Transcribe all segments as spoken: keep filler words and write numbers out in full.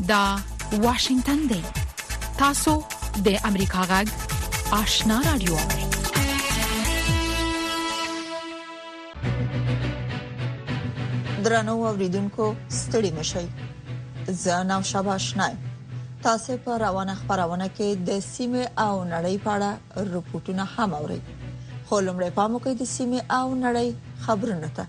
دا واشنگتن دی. تاسو د امریکا غږ آشنا رادیو. درنو اوریدونکو ستړي مشئ. زه نو شابه آشنای. تاسو په روانه خبرونه کې د سیمه او نړۍ په اړه رپورټونه هم اورئ. خو لمړی پام وکړئ د سیمه او نړۍ خبرونه ته.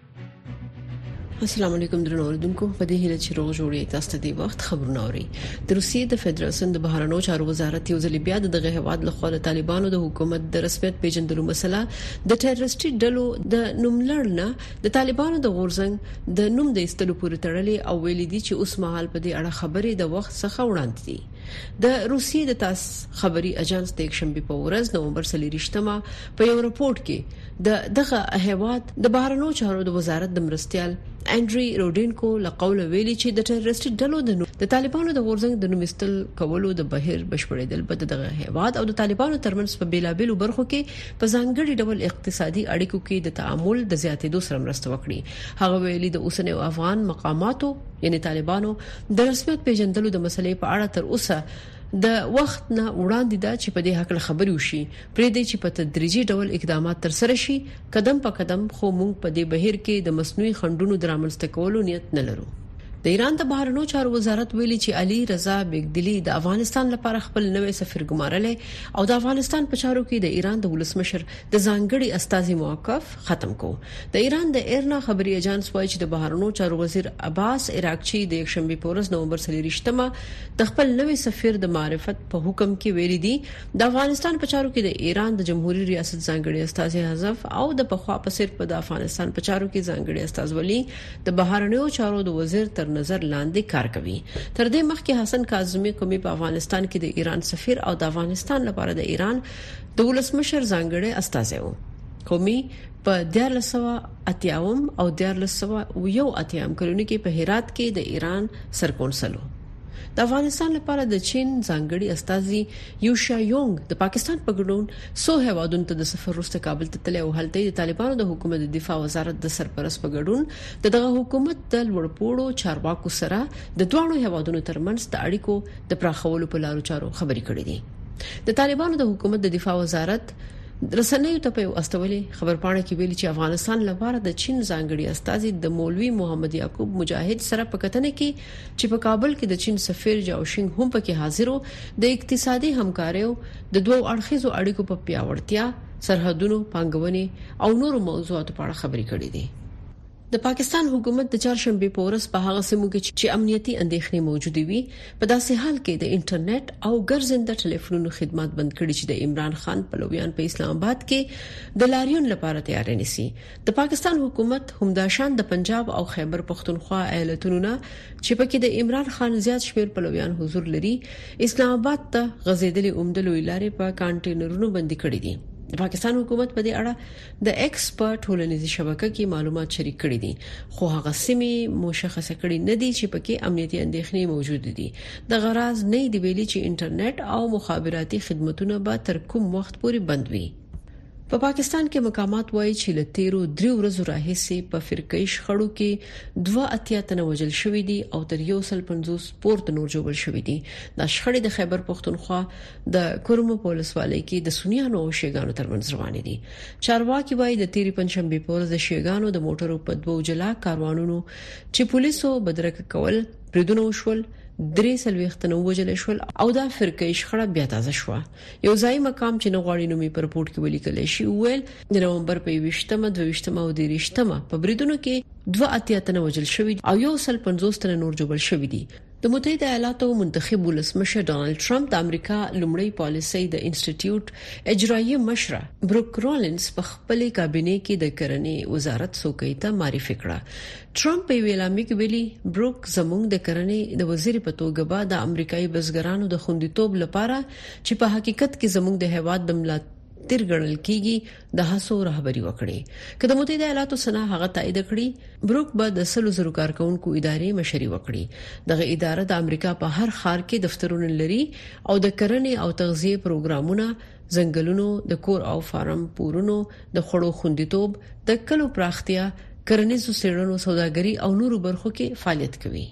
السلام علیکم درنو اوریدونکو، په دې هیله چې روغ جوړی تاسو ته د وخت خبرونه اورئ. د روسیې د فدراسیون د بهرنیو چارو وزارت یو ځل بیا دغه هواد له خوا د طالبانو د حکومت د رسمیت پیژندلو مسله د ټیرریسټي ډلو د نوملړنه د طالبانو د غورځنګ د نوم د استلو پورې تړلې او ویل دي چې اوس مهال په دې اړه خبرې د وخت څخه وړاندې دي. د روسیې د تاس خبري اژانس د یکشنبه په ورځ نومبر څلورشتمه په یو راپورټ کې د دغه هواد د بهرنیو چارو د وزارت د مرستيال انډري روډینکو لقول ویلي چې د ټیرریسټي ډلو د طالبانو د غورځنګ د نوم استل کولو د بهیر بشپړېدل بد دغه هواد او د طالبانو ترمنځ په بیلابېلو برخو کې په ځانګړي ډول اقتصادي اړیکو کې د تعامل د زیاتېدو سره مرسته وکړي. هغه ویلي د اوسنیو افغان مقاماتو یعنی طالبانو د رسمیت پیژندلو د مسلې په اړه تر اوسه د وخت نه وړاندې دا چې په دې حق خبري وشي پرې دې چې په تدریجي ډول اقدامات تر سره شي. قدم په قدم خو موږ په دې بهیر کې د مصنوعي خنډونو درامنځته کولو نیت نه لرو. د ایران د بهرنیو چارو وزارت ویلي چې علي رضا بیگدلی د افغانستان لپاره خپل نوې سفیر ګمارلې او د افغانستان په چارو کې د ایران د ولسمشر د ځانګړي استازي موقف ختم کو. د ایران د ایرنا خبري اژانس وایي چې د بهرنیو چارو وزیر عباس عراقچی د یکشنبه په ورځ نومبر څلورشتمه د خپل نوې سفیر د معرفت په حکم کې ویلي دي د افغانستان په چارو کې د ایران د جمهوریت ریاست ځانګړي استازي حذف او د پخوا په سر په د افغانستان په چارو کې ځانګړي استازولي د بهرنیو چارو د وزیر تر نظر لاندې کار کوي. تر دې مخکې حسن کاظمی کومي په افغانستان کې د ایران سفیر او د افغانستان لپاره د ایران د ولسمشر ځانګړي استازي وو. کومي په دیارلس سوه اتیاوم او دیارلس سوه یو اتیام کلونی کې په هرات کې د ایران سرکونسلو. د افغانستان لپاره د چین ځانګړي استازي یوشا یونګ د پاکستان په ګډون سو هوادونو ته د سفر وروسته کابل ته تللی او هلته د طالبانو د حکومت د دفاع وزارت د سرپرست په ګډون دغه حکومت د لوړپوړو چارواکو سره د دوه هوادونو ترمنځ د اړیکو د پراخولو په لارو چارو خبرې کړې دي. د طالبانو د حکومت د دفاع وزارت رسنیو ته په استولي خبرپاڼه کې ویلي چې افغانستان لپاره د چین ځانګړي استازي د مولوي محمد یعقوب مجاهد سره په کتنه کې چې په کابل کې د چین سفیر جاوشینګ هم پکې حاضرو د اقتصادي همکاریو د دوه اړخیزو اړیکو په پیاوړتیا، سرحدونو پانګونې او نورو موضوعاتو په اړه خبرې کړې دي. د پاکستان حکومت د چهارشنبه په ورځ په هغه سیمو کې چې امنیتي اندېښنې موجوده وي په داسې حال کې د انټرنیټ او ګرځنده ټلیفونونو خدمات بند کړي چې د عمران خان پلویان په اسلام آباد کې د لاریون لپاره تیار نيسي. د پاکستان حکومت همداشان د پنجاب او خیبر پختونخوا ایالتونو نه چې پکې د عمران خان زیات شمیر پلویان حضور لري اسلام آباد ته غزیدلې اومدلو لارې په کانټینرونو بندي کړې دي. د پاکستان حکومت په دې اړه د ایکسپرت ټولنیزه شبکې کې معلومات شریک کړي دي خو هغه سیمې مشخصه کړي نه دي چې پکې امنیتي اندېښنې موجود دي. د غراض نه دی ویلي چې انټرنیټ او مخابراتي خدماتونه به تر کوم وخت پورې بند وي. په پا پاکستان کې مقامات وایي چې له تیرو درې ورځې راهیسې په فرقې شخړو کې دوه اتیا تنه وژل شوې دي او تر یو سل پنځوس پورته نور جوړ شوې دي. د شخړې د خیبر پختونخوا د کورمو پولیسوالۍ کې د سنیانو او شیګانو ترمنځ روانې دي. چارواکي وایي د تیرې پنځشنبه په ورځ د شیګانو د موټرو په دوه جلا کاروانونو چې پولیسو بدرګ کول پردونه وشول درې سلويختنه وجل شول او دا فرقې شخړه بیا تازه شو. یو ځای مقام چې نغواړي نومي پر رپورت کې ولیکل شي ویل د نومبر په ویشتمه دویشتمه او دریشتمه په بریدونو کې دوه اتیا تنه وجل شوی او یو سل پنځوس تنه نور جوړ شوی دي. د متحده ایالاتو منتخب ولسمشر ډانلډ ټرمپ د امریکا لومړی پالیسي د انسټیټیوټ اجرایي مشره بروک رولینز په خپل کابینه کې د کرنې وزارت څوکۍ ته معرفي کړه. ټرمپ په ویلامي کې ویلي بروک زموږ د کرنې د وزیر په توګه به د امریکایي بزګرانو د خوندیتوب لپاره چې په حقیقت کې زموږ د هیواد د ملت تیر ګڼل کیږي د هڅو رهبری وکړي. کله متحده ایالاتو سنا هغه تایید کړی بروک به د سلو زرو کارکونکو ادارې مشري وکړي. دغه اداره د امریکا په هر ښار کې دفترونه لري او د کرنې او تغذیه پروګرامونه، ځنګلونو، د کور او فارم پورونو، د خړو خوندیتوب، د کلو پراختیا، کرنیزو څېړنو، سوداګري او نورو برخو کې فعالیت کوي.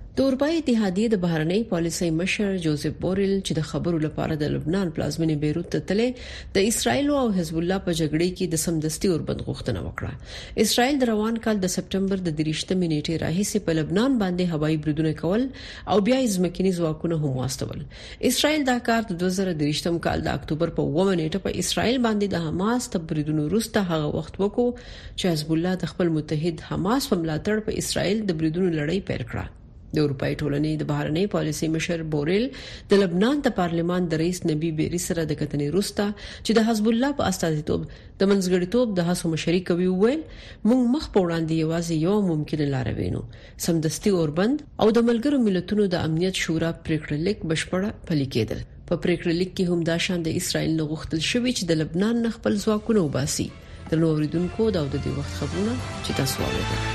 د اروپای اتحادیه د بهرنۍ پالیسۍ مشر جوزف بوریل چې د خبرو لپاره د لبنان پلازمینې بیروت ته تللی د اسرایل او حزب الله په جګړې کې د سمدستي اوربند غوښتنه وکړه. اسرایل د روان کال د سپټمبر د دریشتمې نیټې راهیسې په لبنان باندې هوایي بریدونه کول او بیا ځمکني ځواکونه هم واستول. اسرایل دا کار د دوه زره دریشتم کال د اکتوبر په اوومه نیټه په اسرایل باندې د حماس د بریدونو وروسته هغه وخت وکړو چې حزب الله د خپل متحد حماس په ملاتړ په اسرایل د بریدونو لړۍ پیل کړه. د اروپای ټولنې د بهرنۍ پالیسۍ مشر بوریل د لبنان د پارلمان د رئیس نبی بیری سره د کتنې وروسته چې د حزب الله په استازیتوب د منځګړیتوب د هڅو مشري کوي ویل موږ مخ په وړاندې یوازې یو ممکنه لار وینو سمدستي اوربند او د ملګرو ملتونو د امنیت شورا پریکړه لیک بشپړه پلي کېدل. په پریکړه لیک کې هم دا شان د اسرایل نه غوښتل شوی چې د لبنان نه خپل ځواکونه وباسي. د نوریدونکو د دې وخت خبرونه چې تاسو واورئ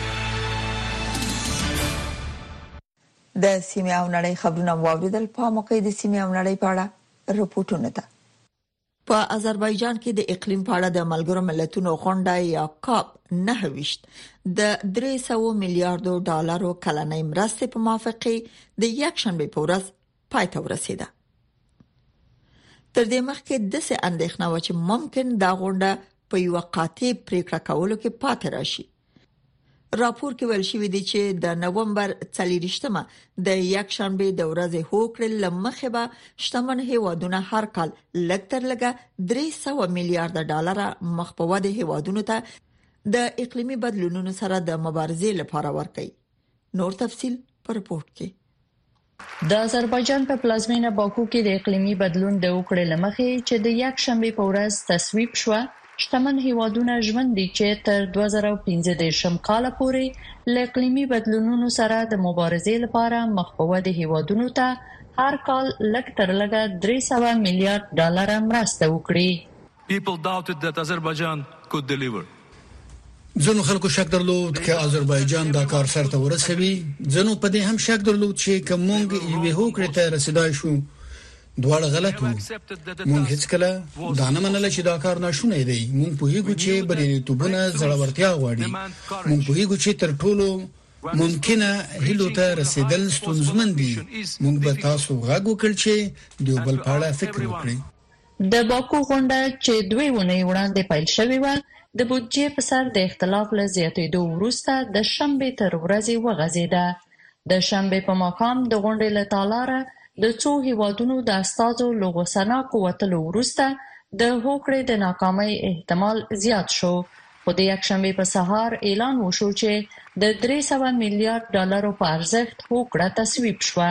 د سیمه او نړۍ خبرونه واوریدل. په موقع د سیمه او نړۍ په اړه رپورټونه ده. په آذربایجان کې د اقلیم په اړه د ملګرو ملتونو غونډه یا کاپ نه وشت د درې سوه میلیارډ ډالرو کلنۍ مرستې په موافقه د یک شنبه په ورځ پای ته ورسیده. تر دې مخکې د څه اندېښنه و چې ممکن دا غونډه په یو قاطع پریکړه کولو کې پاتې راشي. راپور کې ویل شوی دی چې د نومبر څلورشتمه د یک شنبه د ورځې هوکړې لمخه به شتمن هیوادونه هر کال لکتر لګه درې سوه میلیارډ ډالر مخ په وده هیوادونو ته د اقلیمي بدلونونو سره د مبارزې لپاره ورکړي. نور تفصيل په رپورت کې. د آذربایجان په پلازمینه باکو کې د اقلیمي بدلون د وکړې لمخه چې د یک شنبه په ورځ تصویب شو شتمن هیوادونه ژمن دي چې تر دوه زره پنځه دیرشم کال پورې له اقلیمي بدلونونو سره د مبارزې لپاره مخ په وده هیوادونو ته هر کال لږ تر لږه درې سوه میلیارډ ډالر مرسته وکړي. People doubted that Azerbaijan could deliver. ځینو خلکو شک درلود چې آذربایجان دا کار سرته ورسوي. ځینو په دې هم شک درلود چې کومنګ یوه هوکړه ته رسیدای شو. دواړه غلط وو. مونږ هیڅ کله دا نه منله چې دا کار ناشونی دی. مونږ په هیڅ چې بریالیتوبونه زړورتیا غواړي. مونږ په هیڅ چې تر ټولو ممکنه هیلو ته رسیدل ستونزمن دي. مونږ به تاسو غږ وکړ چې د بل په اړه فکر وکړئ. د باکو غونډه چې دوی ونې وړاندې پیل شوې و د بودجې په سر د اختلاف له زیاتېدو وروسته د شنبه تر ورځې وغځېده. د شنبه په ماښام د غونډې له تالاره د څو هیوادونو د استازو لوغوسنا کوتلو وروسته د هوکړې د ناکامۍ احتمال زیات شو. خو د یک شنبه په سهار اعلان وشو چې د درې سوه میلیارډ ډالرو په ارزښت هوکړه تصویب شوه.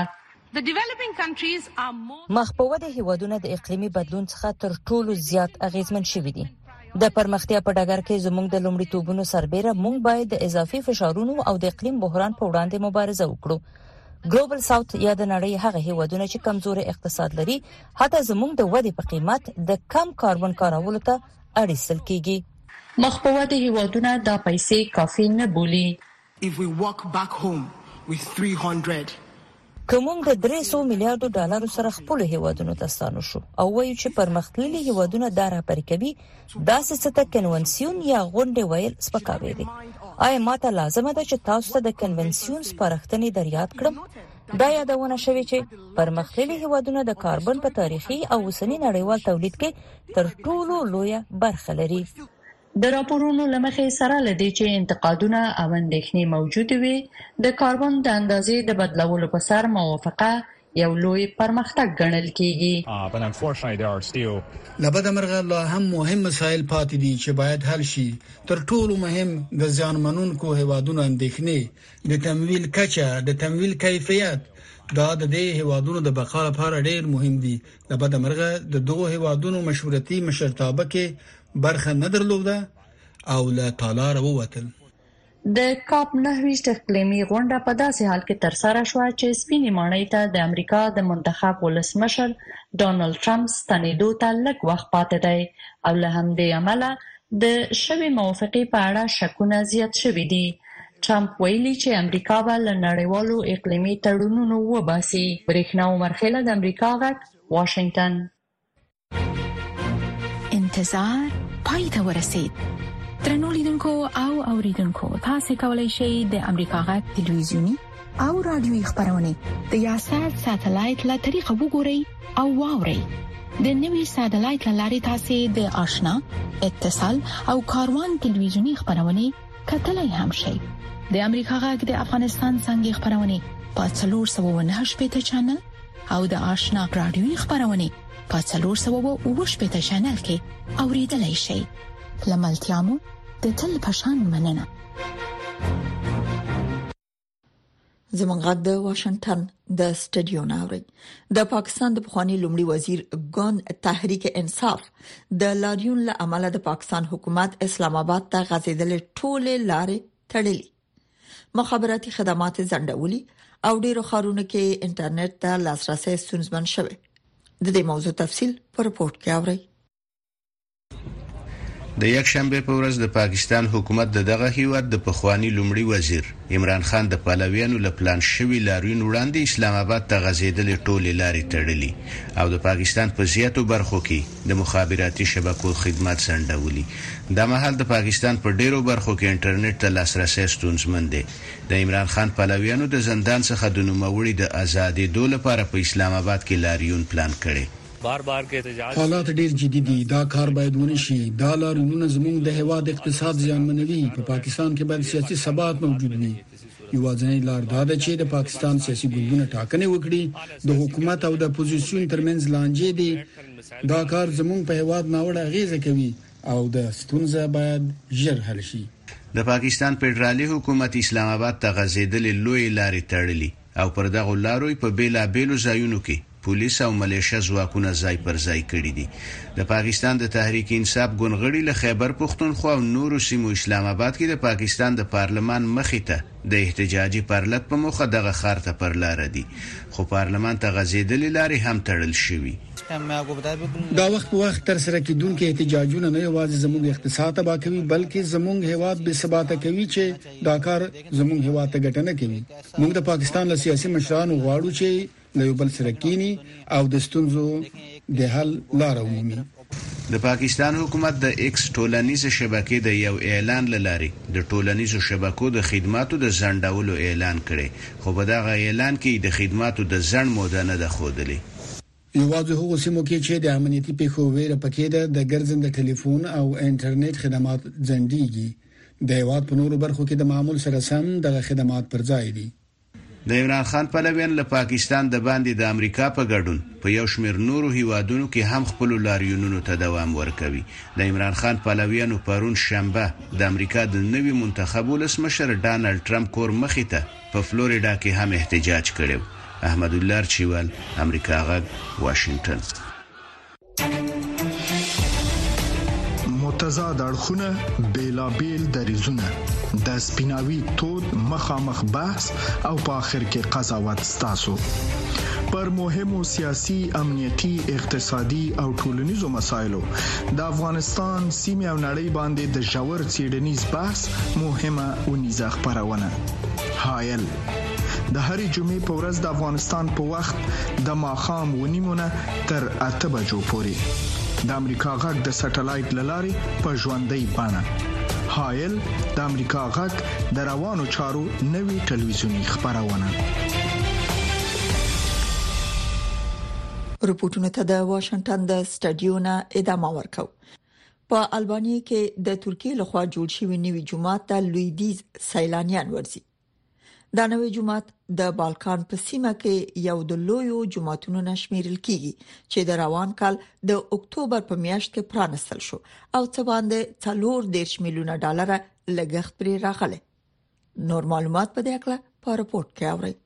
مخ په وده هیوادونه د اقلیمي بدلون څخه تر ټولو زیات اغیزمن شوي دي. د پرمختیا په ډګر کې زموږ د لومړیتوبونو سربېره موږ باید د اضافي فشارونو او د اقلیم بحران په وړاندې مبارزه وکړو. ګلوبل ساوث یا د نړۍ هغه هیوادونه چې کمزوري اقتصاد لري حتی زموږ د ودې په قیمت د کم کاربن کارولو ته اړیسل کیږي. مخ په وده هیوادونه دا پیسې کافي نه بولي. If we walk back home with three hundred کومنګ د درې سوه میلیارډ ډالر سره خپل هیوادونو ته ستانو شو او وایي چې پرمختللي هیوادونه دا راپر کوي داسې څه ته کنونسیون یا غونډه ویل سپکاوي دي. آیا ماته لازمه ده چې تاسو ته د کنونسیون سپارښتنې دریاد کړم؟ دا یادونه شوی چې پرمختللي هیوادونه د کاربن په تاریخي او اوسنی نړیوال تولید کې تر ټولو لویه برخه لري. د راپورونو لمخې سره لدی چې انتقادونه او اندېښنې موجود وي د کاربن د اندازې د بدلولو په سر موافقه یو لوی پرمختګ ګڼل کیږي. لبد مرغه لا هم مهم مسایل پاتې دي چې باید حل شي. تر ټولو مهم د ځانمنونکو هیوادونو اندېښنې د تمویل کچه د تمویل کیفیت دا د دې هیوادونو د بقا لپاره ډېر مهم دي. لبد مرغه د دوه هیوادونو مشورتي مشرتابه کې برخه نه درلوده او له تالار ووتل. د کاپ نهه اقلیمي غونډه په داسې حال کې ترسره شوه چې سپینې ماڼۍ ته د امریکا د منتخب ولسمشر ډانلډ ټرمپ ستنېدو ته لږ وخت پاتې دی او له همدې امله د شوې موافقې په اړه شکونه زیات شوي دي. ټرمپ ویلي چې امریکا به له نړیوالو اقلیمي تړونونو وباسي. برېښنا عمرخیله د امریکا غږ واشنگټن. انتظار پای ته ورسید. درنو لیدونکو او اوریدونکو تاسو کولی شئ د امریکا غږ ټلویزیونی، او رادیوي خبرونه د یاشر ساتلایت له طریقه وګورئ او واورئ. د نوي ساتلایت لارې تاسو د آشنا، اتصال او کاروان ټلویزیونی خبرونه کتلای هم شئ. د امریکا غږ د افغانستان څنګه خبرونه په څلور سوه نهه شپږ چینل او د آشنا رادیوي خبرونه په څلور سوه اووه شپږ چینل کې اوریدلای شئ. لملتيامو د تل پشان مننه. زمونږ د واشنگټن د سټډیو ناوړي د پاکستان د پخوانی لومړي وزیر ګوند تحریک انصاف د لاریون له عمله د پاکستان حکومت اسلام آباد ته غځیدل ټوله لارې تړلې، مخابراتي خدمات زندولي او ډیرو خارونو کې انټرنیټ ته لاسرسي ستونزمن شوه. د دې موضوع تفصیل په رپورت کې اورئ. د یک شنبه په ورځ د پاکستان حکومت د دغه هیواد د پخوانی لومړي وزیر عمران خان د پهلویانو له پلان شوی لاریون وړاندې اسلام آباد ته غځیدل ټولې لارې تړلې او د پاکستان په زیاتو برخو کې د مخابراتي شبکو خدمات سندولي. د مهال د پاکستان په ډیرو برخو کې انټرنیټ ته لاسرسي ستونزمن دی. د عمران خان پهلویانو د زندان څخه د نوموړي د آزادۍ دوه لپاره په اسلام آباد کې لاریون پلان کړي. بار بار کې احتجاج حالات ډیر جدي دي. دا کار باید ونشي. دا لارونه زموږ د هواد اقتصاد زیانمنوي. په پاکستان کې باید سیاسي ثبات موجود وي. یوازینی لار دا ده چې د پاکستان سیاسي ګوندونه ټاکنې وکړي. د حکومت او د اپوزیسیون ترمنځ لانجې دي. دا کار زموږ په هواد ناوړه اغیزه کوي او د ستونزه باید ژر حل شي. د پاکستان فدرالي حکومت اسلام آباد ته غځیدل لوی لارې تړلې او پر دغه لارو په بیلا بیلو ځایونو کې پولیس او ملیشیا ځواکونه ځای پر ځای کړي دي. د پاکستان د تحریک انصاف ګوندغړي له خیبر پختونخوا او نورو سیمو اسلام آباد کې د پاکستان د پارلمان مخې ته د احتجاجي پرلط په موخه دغه خار ته پر لار دي، خو پارلمان ته غځیدلې لارې هم تړل شوي. دا وخت په وخت تر سره کېدونکو احتجاجونه نه یوازې زموږ اقتصاد تباہ کوي بلکې زموږ هیواد بې ثباته کوي چې دا کار زموږ هیواد ته ګټه نه کوي. موږ د پاکستان له سیاسي مشرانو غواړو چې له یو بل سره کینی او د ستونزو د حل لار ومومي. د پاکستان حکومت د ایکس ټولنیزه شبکې د یو اعلان لاري د ټولنیزو شبکو د خدماتو د ځنډولو اعلان کړي، خو په دغه اعلان کې د خدماتو د ځنډ موده نه ده ښودلې. یوازې هغه سیمو کې چې د امنیتي پیښو ویره پکې ده د ګرځنده ټلیفون او انټرنیټ خدمات ځنډيږي. د هیواد په نورو برخو کې د معمول سره سم دغه خدمات پر ځای دي. د عمران خان پهلویان له پاکستان د باندې د امریکا په ګډون په یو شمېر نورو هیوادونو کې هم خپل لاریونونو ته دوام ورکوي. د عمران خان پهلویانو پرون شنبه د امریکا د نوي منتخب ولسمشر ډانلډ ټرمپ کور مخې ته په فلوریډا کې هم احتجاج کړو. احمد الله چوال، امریکا غږ، واشنگټن. متضاد اړخونه، بیلابیل دریزونه، د سپیناوي تود مخامخ بحث او په آخر کې قضاوت ستاسو پر مهمو سیاسي، امنیتي، اقتصادي او ټولنیزو مسایلو د افغانستان سیمه او نړۍ باندې د ژور څېړنیز بحث مهمه ونیزه خبرونه. حایل د هرې جمعې په ورځ د افغانستان په وخت د ماښام ونیمونه تر اته بجو پورې د امریکا غږ د سټلایټ لارې په ژوندۍ بڼه. حایل د امریکا غږ د روانو چارو نوي ټلویزیونی خبرونه. رپورټونه ته د واشنگټن د سټډیو نه ادامه ورکو. په البانیا کې د ترکیه لخوا جوړ شوی نوی جومات ته لویدیز سیلانیان ورځي. دا نوی جومات د بالکان په سیمه کې یو د لویو جوماتونو نشمیرل کیږي چې د روان کال د اکتوبر په میاشت کې پرانستل شو او څه باندې څلور دېرش میلیونه ډالر لګښت پرې راغلی. نور معلومات په دې اړه په رپورت کې اورئ.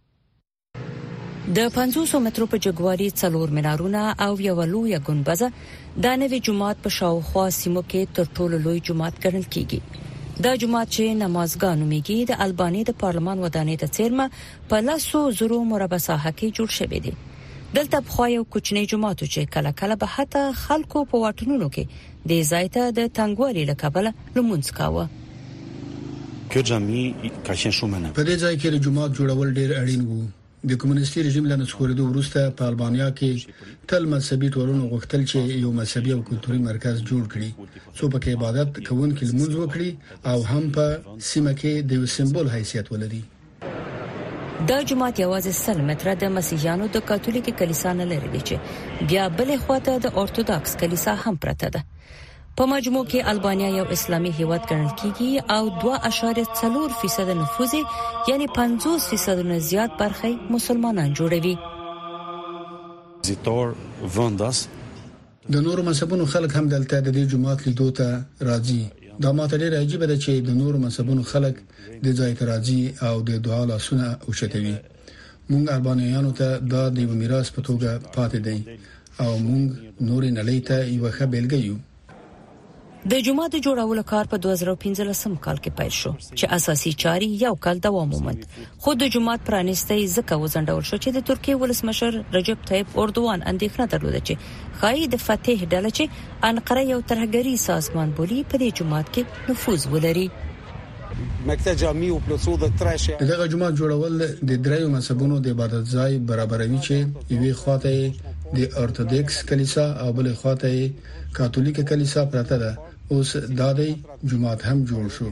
د پنځوس مترو په جګواري څلور منارونه او یو لوی ګنبزه د نوی جومات په شاوخوا سیمو کې تر ټولو لوی جومات ګڼل کیږي. دا جومات چې نمازګانو میږي د البانیا د پارلمان ودانۍ د څیرمه په لاسو زرو مربع ساحه کې جوړ شوی دی. دلته په یو کوچنی جومات چې کله کله به حتی خلکو په واټونو کې د زایته د تنګوالي لکبله لمونځ کاوه. که جمعي کاشن شومنه په دې ځای کې جومات جوړول ډیر اړین وو. د کمونیستي رژیم له نسخورېدو وروسته په البانیا کې تل مذهبي ټولنو غوښتل چې یو مذهبي او کلتوري مرکز جوړ کړي څو پکې عبادت کوونکي لمونځ وکړي او هم په سیمه کې د یو سمبول حیثیت ولري. دا جماعت یوازې سل متره د مسیحیانو د کاتولیک کلیسا نه لري دی چې بیا بل خواته د اورتودوکس کلیسا هم پرته ده. په مجموع کې البانیا یو اسلامي هیواد ګڼل کیږي او دوه اعشاریه څلور فیصد نفوذ یعنی پنځوس فیصد نه زیات برخه مسلمانان جوړوي. زیتور ونداس د نورو مذهبونو خلک هم دلته د دې جماعت لیدو ته راځي. دا ماته ډېر عجیب ده چې د نورو مذهبونو خلک د ځای ته راځي او د دعا لاسونه اوچتوي. مونږ البانیانو ته دا د میراث په توګه پاتې دی او مونږ نورې نړۍ ته یو ښه بیلګه یو. د جماعت جوړولو کار په دوه زره پنځلسم کال کې پیل شو چې اساسي چاري یو کال دوام وموند. خو د جماعت پرانیستي ځکه وزندول شو چې د ترکیه ولسمشر رجب طيب اردوغان اندېښنه درلوده چې خای د فتح ډله چې انقره یو ترهګری سازمان بولی په دې جماعت کې نفوذ ولري. مکتب جامع او پلوسو د ترشه دغه جماعت جوړول د دریو مذهبونو د عبادت ځای برابروي چې یوې خواته د اورتودوکس کلیسا او بل خواته کاتولیک کلیسا پرته ده. اوس دا د جماعت هم جوړ شو.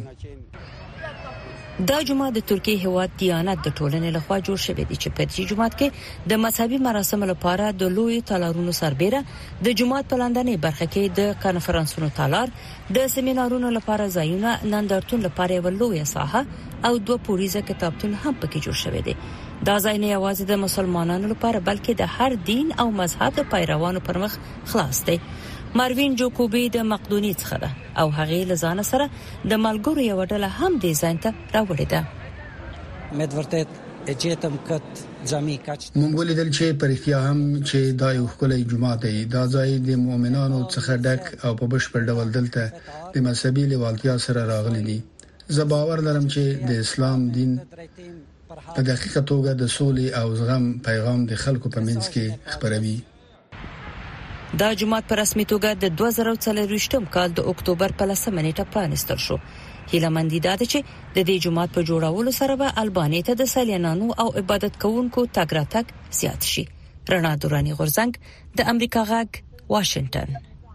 دا جماعت د ترکیه هیواد دیانت د ټولنې لخوا جوړ شوی دی چې په دې جماعت کې د مذهبي مراسم لپاره د لوی تالارونو سربېره د جماعت په لاندنۍ برخه کې د کانفرنسونو تالار، د سیمینارونو لپاره ځایونه، نندارتون لپاره یو لوی ساحه او دوه پوړیزه کتابتون هم پکې جوړ شوی دی. دا ځای نه یوازې د مسلمانانو لپاره بلکې د هر دین او مذهب د پیروانو پر مخ خلاص دی. ماروین جوکوبی د مقدونی څخه ده او هغه لزان سره د ملګرو یو ډله هم د ځان ته راوړې ده. مدورتت اجیتم کټ جامع کچ مونږ ولیدل چې پرختیا هم چې دا یو خلای جماعت دی. دا ځای د مؤمنانو څخه ډک او په بشپړ ډول دلته د مذهبي لیوالتیا سره راغلي دي. زه باور لرم چې د اسلام دین په دقیقه توګه د سولې او زغم پیغام د خلکو په منځ کې خپروي. دا جماعت په رسمي توګه د دوه زره څلرویشتم کال د اکتوبر په لسمه نیټه پرانستل شو. هیله مندي ده چې د دې جماعت په جوړولو سره به البانیا ته د سیلانیانو او عبادت کوونکو تګ راتګ زیات شي. رڼا دورانی غورزنګ د امریکا غږ واشنگټن.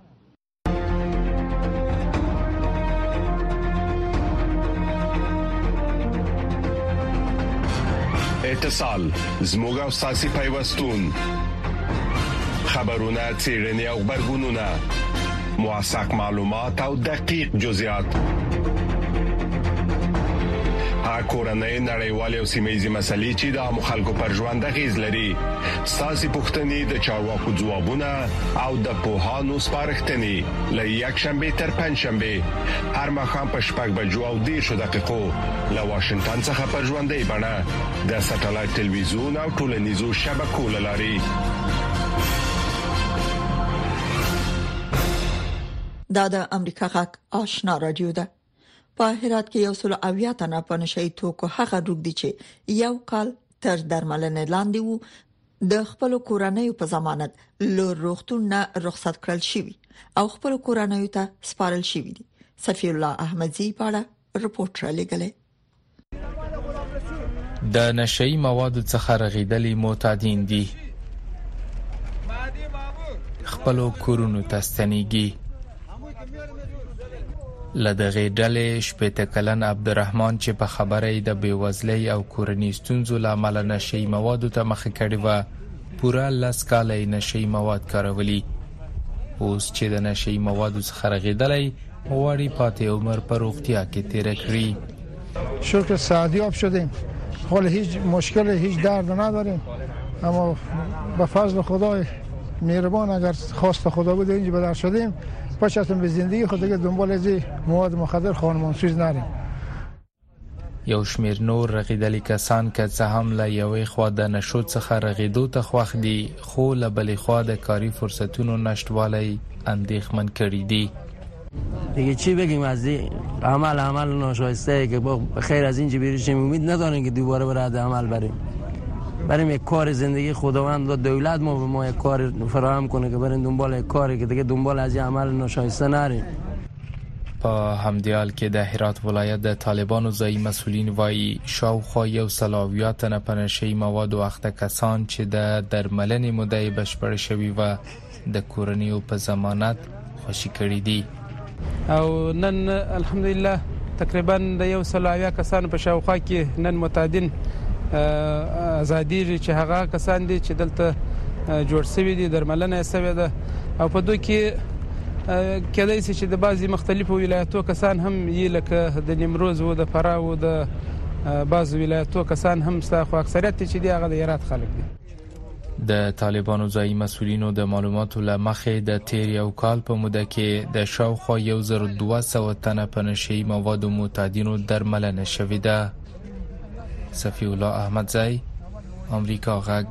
اتصال زموږ او ساسي پیوستون خبرونه، څېړنې او خبرګونونه، موثق معلومات او دقیق جزئیات، کورنۍ نړیوالې او سیمه‌یزې مسلې چې د خلکو پر ژوند اغیز لري. ساسي پوښتنې د چارواکو ځوابونه او د پوهانو سپارښتنې له یک شنبه تر پنځ شنبه هر مخام په شپږ بجو او دېرشو دقیقو له واشنگټن څخه پر ژوندۍ بڼه د ساتلایت ټلویزیون او ټولنیزو شبکو لاري. دا د امریکا غږ آشنا رادیو ده. په هرات کې یو سل اویا تنه په نشئی توکو هغه روغ دي چې یو کال تر درملنې لاندې وو د خپل کورنۍ په ضمانت له روغتون نه رخصت کړل شوی او خپل کورنۍ ته سپارل شوی دي. صفی الله احمدزی پاړه رپورټ را لګلې. د نشئی موادو څخه رغیدلي معتادین دي خپل کورونو ته ستنېږي. لدغه ډلې شپږ کلن عبدالرحمن چې په خبره د بیوزلۍ او کورنۍ ستونزو لامل نشئی موادو ته مخه کړې و پوره لس کاله نشئی مواد کارولي. اوس چې د نشئی موادو څخه رغیدلی غواړي پاتې عمر په روغتیا کې تیر کړي. شکر سعادیاب شدیم. حال هیچ مشکل هیچ درد نداریم، اما به فضل خدای مهربان اگر خواست خدا بود اینجا بدر شدیم پاشتون به زندگی خود دیگه دنبال از مواد مخدر خانمانسوز نریم. یو شمیر نور رغیدلی کسان که څه هم له یوې خوا د نشو څخه رغیدو ته خوښ دي خو له بلې خوا د کاري فرصتونو نشتوالی اندېښمن کړي دي. دیگه چی بگیم از این عمل عمل ناشایسته که با خیر از اینجا بیرشیم امید نداریم که دوباره به رد عمل بریم. بریم یک کار زندگی خداوند و دولت ما به ما یک کار فراهم کنه که بریم دنبال یک کاری که دیگه دنبال از این عمل ناشایسته نریم. په همدې حال کې د هرات ولایت د طالبانو ځایي مسؤلین وایي شاوخوا یو سل اویا تنه په نشهیي موادو اخته کسان چې د درملنې موده یې بشپړه شوې وه د کورنیو په ضمانت خوشي کړي دي. او نن الحمدلله تقریبا د یو سل اویا کسانو په شاوخوا کې نن معتادین ازادي چې هغه کسان دي چې دلته جوړ شوی دي درملنه شوی ده او په دوی کې کله چې د بعضي مختلفو ولایتو کسان هم یې لکه د نیمروز او د فراه او د بعض ولایتو کسان هم ستا خو اکثریت چې دی هغه د هرات خلک دي. د طالبانو ځایي مسؤلینو د معلوماتو له مخې د تیر یو کال په موده کې د شاوخوا یو زر دوه سوه تنه په نشهیي موادو معتادینو درملنه شوې ده. صفی الله احمدزی، امریکا غږ.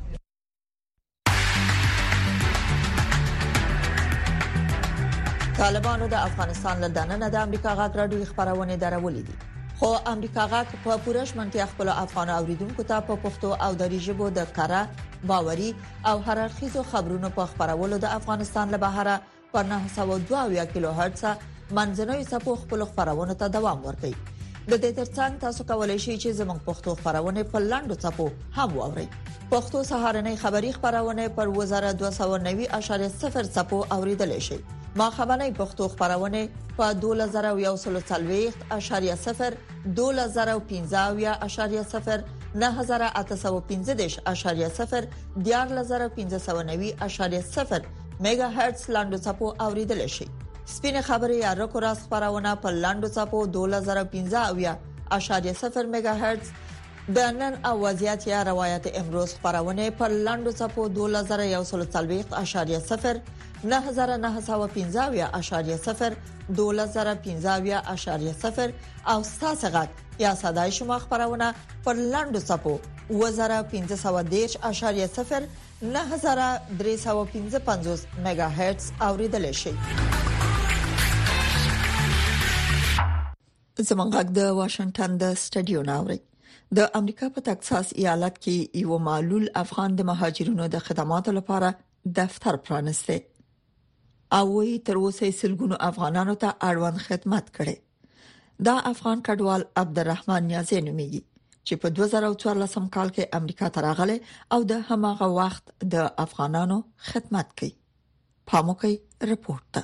طالبانو د افغانستان له دننه د امریکا غږ راډیو خبرونه درولې دي، خو امریکا غږ په پوره شمنتیا خپل افغان اوریدونکو ته په پښتو او دری ژبه د کاره باوري او هررخیزو خبرونو په خبرولو د افغانستان له بهره په نه سوه دوه کیلو هرتز منځنوي څپو خپل خبرونه ته دوام ورکړي. د دې ترڅنګ تاسو کولای شئ چې زموږ پښتو خبرونه په لاندو څپو هم واورئ. پښتو سهارنۍ خبری خبرونه پر وزارت دوه سوه نوي اعشاریه صفر څپو اوریدل شي. ما خبرنۍ پښتو خبرونه په دوه زره یو سل څلوېښت اعشاریه صفر، دوه زره پنځه اعشاریه صفر، نه زره اته سوه پنځه دېرش اعشاریه صفر، دیارلس زره پنځه سوه نوي اعشاریه صفر میگا هرتز لاندو څپو اوریدل شي. سپینه خبري یا رکو راس خبرونه په لاندو څپو دوه زره پنځه اعشاریه صفر میگا هرتز، د نن او وضعیت یا روایت امروز خبرونه په لاندو څپو دوه زره یو سل څلوېښت اعشاریه صفر، نه زره نه سوه پنځه اعشاریه صفر، دوه زره پنځه اعشاریه صفر او ساسغت یا صداي شما خبرونه پر لاندو څپو اوه زره پنځه سوه دېرش اعشاریه صفر، نه زره درې سوه پنځه پنځوس میگا هرتز اوریدل شي. زمونږ غږ د واشنگټن د سټډیو ناوړي. د امریکا په ټکساس ایالت کې یو معلول افغان د مهاجرینو د خدماتو لپاره دفتر پرانسته او وی تر اوسه سلګونو افغانانو ته اړوند خدمت کړي. دا افغان کډوال عبدالرحمن نیازی نومیږي چې په دوه زره څوارلس کال کې امریکا ته راغلی او د هماغه وخت د افغانانو خدمت کوي. پاموکي رپورټ.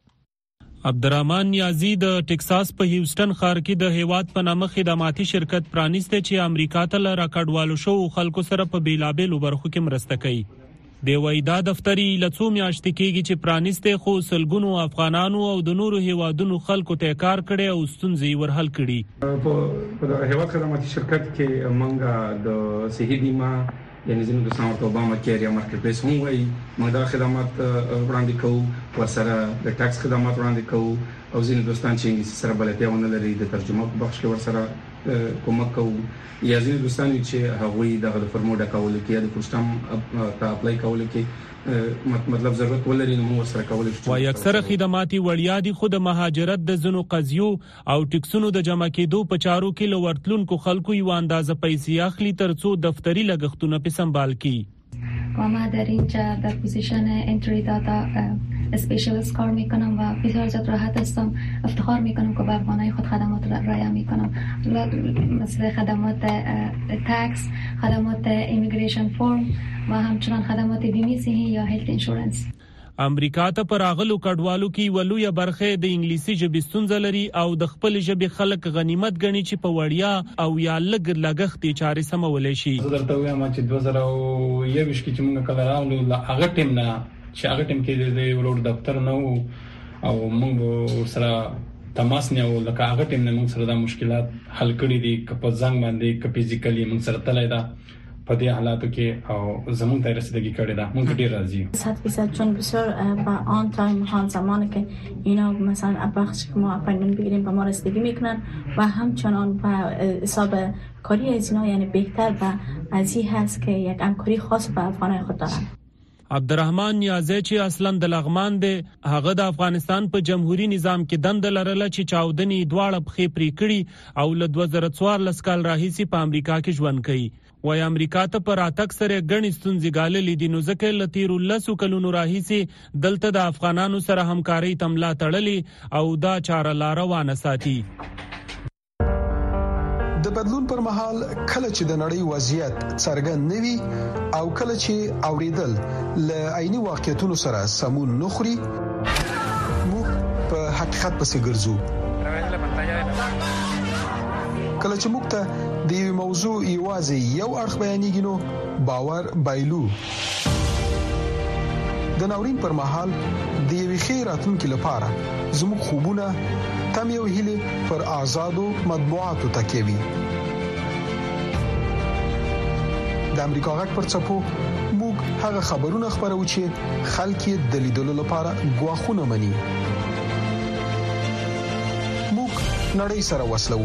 عبدالرحمن نیازی د ټکساس په هیوستن ښار کې د هیواد په نامه خدماتي شرکت پرانیسته چې امریکا ته راکډوالو شو خلکو سره په بیلابېلو برخو کې مرسته کوي. د وایدا دفتري لڅو میاشتې کېږي چې پرانیسته خو سلګونو افغانانو او د نورو هیوادونو خلکو ته کار کړي او ستونزې ورحل کړي. په هیواد خدماتي شرکت کې موږ د صحي بیمه یعنی زموږ د سمارټ اوباما کېر یا مارکیټ پلیس هم وایي موږ دا خدمات وړاندې کوو، ورسره د ټاکس خدمات وړاندې کوو او ځینې دوستان چې انګلیسي سره بلدتیا ونه لري د ترجمه په بخش کې ورسره کومک کوو، یا ځینې دوستان چې هغوی د فورمو ډکولو کې یا د کسټم ته اپلای کولو کې مطلب ضرورت ولري نو موږ سره کولای شو. وايي اکثره خدماتي وړیا دي خو د مهاجرت د زنو قضیو او ټکسونو د جمع کېدو په چارو کې لورتلونکو خلکو یو اندازه پیسې اخلي ترڅو دفتری لګښتونه په سمبال کړي. و ما در اینجا در پوزیشن انتری داتا اسپیشلیست کار میکنم و بسیار زیاد راحت هستم. افتخار میکنم که به افغانای خود خدمات را رعایت میکنم، مثل خدمات تکس، خدمات ایمیگریشن فرم و همچنان خدمات بیمه صحی یا هلت انشورنس. امریکا ته پراغلو کډوالو کې ولوی برخه د انګلیسي ژبې ستونزه لري او د خپل ژبې خلک غنیمت ګڼي چې په وړیا او یا لګ لګښت چارې سمول شي. زه درته وایم چې دوه زره یو کې چې موږ کله راغلو هغه ټیم نه چې هغه ټیم کې د ورور دفتر نه او موږ سره تماس نه و لکه هغه ټیم نه موږ سره د مشکلات حل کړي دي که په ځنګ باندې که فزیکلی موږ سره تلای دا په دې حالاتو کې او زمون ته رسیدگی کړی دا موږ ډیر راضی یو. صد درصد چون بسیار با آن تایم ها زمانی که اینا مثلا بخش که ما اپاینتمنت بگیریم به ما رسیدگی میکنن و همچنان به حساب کاری از اینا یعنی بهتر و از این هست که یک همکاری خاص به افغانای خود دارن. عبدالرحمن نیازی چې اصلا د لغمان دی هغه د افغانستان په جمهوریت نظام کې دند لرله چې چاودنی دواړه بخې پری کړي او ل دوه زره څوارلس کال راهیسي په امریکا کې ژوند کوي. وای امریکا ته پر اتک سره غنی ستونزې غاللې دي نو ځکه لتیر لسو کلونو راهیسي دلته د افغانانو سره همکاري تملا تړلې او دا چاره لار روانه ساتي. د بدلون پر مهال کله چې د نړۍ وضعیت څرګند نوي او کله چې اوریدل ل عیني واقعیتونو سره سمون نخري موږ په حقیقت پسې ګرځو. کله چې موږ ته د یو موضوع یوازې یو اړخ بیانېږي نو باور بایلو. د ناورین پر مهال د یوې ښې راتلونکې لپاره زموږ خوبونه تم یو هیله پر آزادو مطبوعاتو تکیه وي. د امریکا غږ پر څپو موږ هغه خبرونه خبرو چې خلک یې د لیدلو لپاره غواخونه مني. موږ نړۍ سره وصلو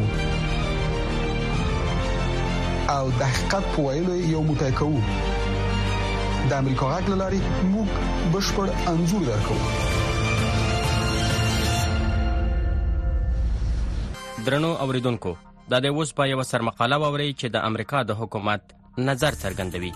او د حقیقت په ویلو یو موټی کوو. د امریکا غږ لاري موږ بشپړ انځور درکو. درنو اوریدونکو، دا د اوس په یو سرمقاله ووري چې د امریکا د حکومت نظر څرګندوي.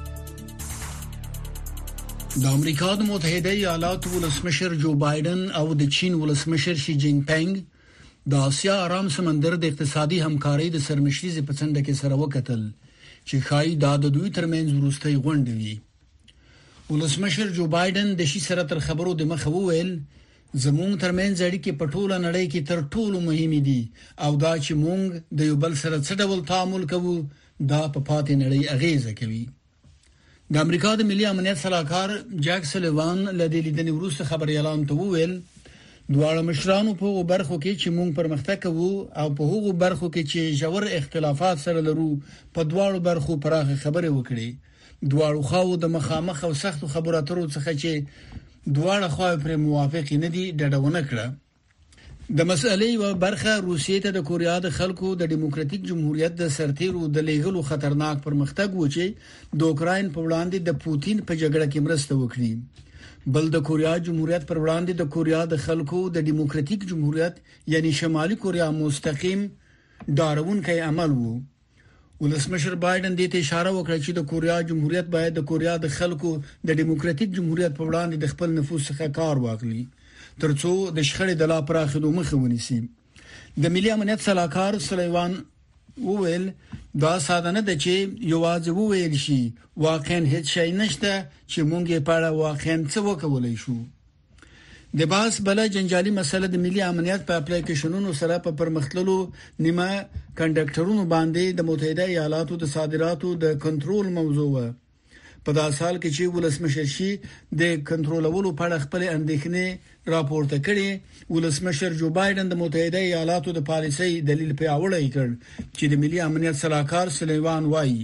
د امریکا د متحده ایالاتو ولسمشر جو بایدن او د چین ولسمشر شي جین پینګ د آسیا آرام سمندر د اقتصادي همکارۍ د سرمشريزې په څنډه کې سره وکتل چې خای د دوی ترمنځ وروستۍ غونډه وي. ولسمشر جو بایدن د شي سره تر خبرو د مخه وویل زموږ ترمنځ اړیکې په ټوله نړۍ کې تر ټولو مهمه دي او دا چې موږ د یو بل سره څه ډول تعامل کوو دا په پاتې نړۍ اغیزه کوي. د امریکا د ملي امنیت سلاکار جاک سلیوان له دې لیدنې وروسته خبري اعلان ته وویل دواړه مشرانو په برخو کې چې موږ پرمختګ کوو او په هغو برخو کې چې ژور اختلافات سره لرو په دواړو برخو پراخه خبرې وکړي. دواړو خواو د مخامخ او سختو خبرو اترو څخه چې دواړه خواوې پر موافق نه دي ډډونه کړه. د مسئلې یو برخه روسیې ته د کوریا د خلکو د ډیموکراتیک جمهوریت د سرتیرو د لیږلو خطرناک پرمختګ و چې د اوکراین په وړاندې د پوتین په جګړه کې مرسته وکړي. بل د کوریا جمهوریت پر وړاندې د کوریا د خلکو د ډیموکراتیک جمهوریت یعنی شمالي کوریا مستقیم ډارونکي عمل وو. ولسمشر بایدن دې ته اشاره وکړه چې د کوریا جمهوریت باید د کوریا د خلکو د ډیموکراتیک جمهوریت په وړاندې د خپل نفوذ څخه کار واخلي ترڅو د شخړې د لا پراخېدو مخه ونیسي. د ملي امنیت سلاکار سلیوان وویل دا ساده نه ده چې یوازې وویل شي واقعا هیڅ شی نشته چې مونږ یې په اړه واقعا څه وکولای شو. د باس بل جنجالي مسله د ملي امنیت په اپلیکیشنونو سره په پرمختللو نیمه کنډکټرونو باندې د متحده ایالاتو د صادراتو د کنټرول موضوع و. په داسې حال کې چې ولسمشر شي د کنټرولولو په اړه خپل اندېښنې راپورته کړي، ولسمشر جو بایدن د متحده ایالاتو د پالیسۍ دلیل پیاوړی کړ چې د ملي امنیت سلاکار سلیوان وایي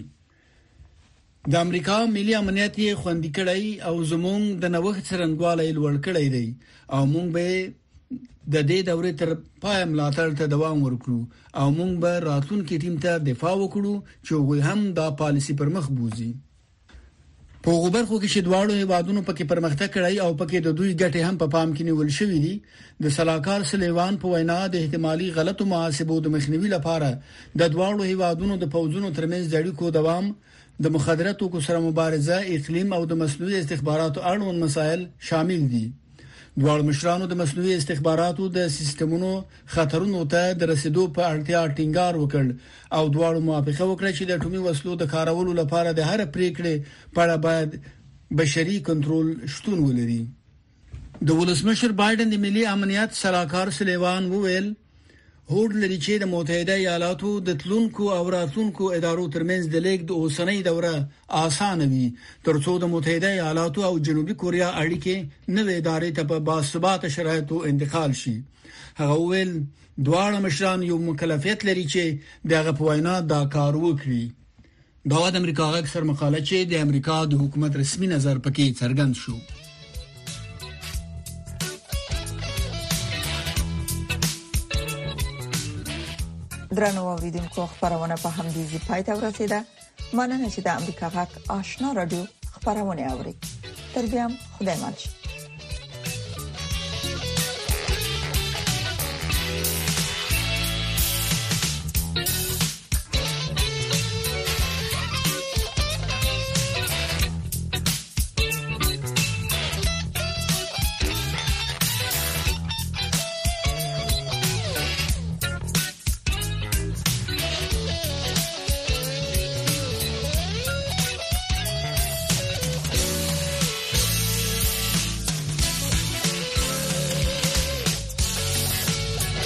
د امریکا ملي امنیت یې خوندي کړی او زموږ د نوښت څرنګوالی لوړ کړی دی او موږ به د دې دورې تر پای ملاتړ ته دوام ورکړو او موږ به راتلونکي ټیم ته دفاع وکړو چې هغوی هم دا پالیسي پر مخ بوزي. په غوبرخو کې چې دواړو هیوادونو پکې پرمختګ کړی او پکې د دوی ګټې هم په پام کې نیول شوې دي. د سلاکار سلیوان په وینا د احتمالي غلطو محاسبو د مخنیوي لپاره د دواړو هیوادونو د پوځونو ترمنځ د اړیکو دوام، د مخدراتو سره مبارزه، اقلیم او د مصنوعي استخباراتو اړوند مسایل شامل دي. دواړو مشرانو د مصنوعي استخباراتو د سیستمونو خطرونو ته د رسیدو په اړتیا ټینګار وکړ او دواړو موافقه وکړه چې د اټومي وسلو د کارولو لپاره د هر پریکړې په اړه باید بشري کنټرول شتون ولري. د ولسمشر بایدن د ملي امنیت سلاکار سلیوان وویل هوډ لري چې د متحده ایالاتو د تلونکو او راتلونکو ادارو ترمنځ د لیک د اوسنۍ دوره آسان وي ترڅو د متحده ایالاتو او جنوبي کوریا اړیکې نوې ادارې ته په باثباته شرایطو انتقال شي. هغه ویل دواړه مشران یو مکلفیت لري چې دغه په وینا دا کار وکړي. دا د امریکا غږ سر مقاله چې د امریکا د حکومت رسمي نظر پکې څرګند شو. درنو اوریدونکو خبرونه په همدې ځای پای ته ورسیده. مننه چې د امریکا غږ آشنا رادیو خبرونه اوري. تر بیا خدای مل.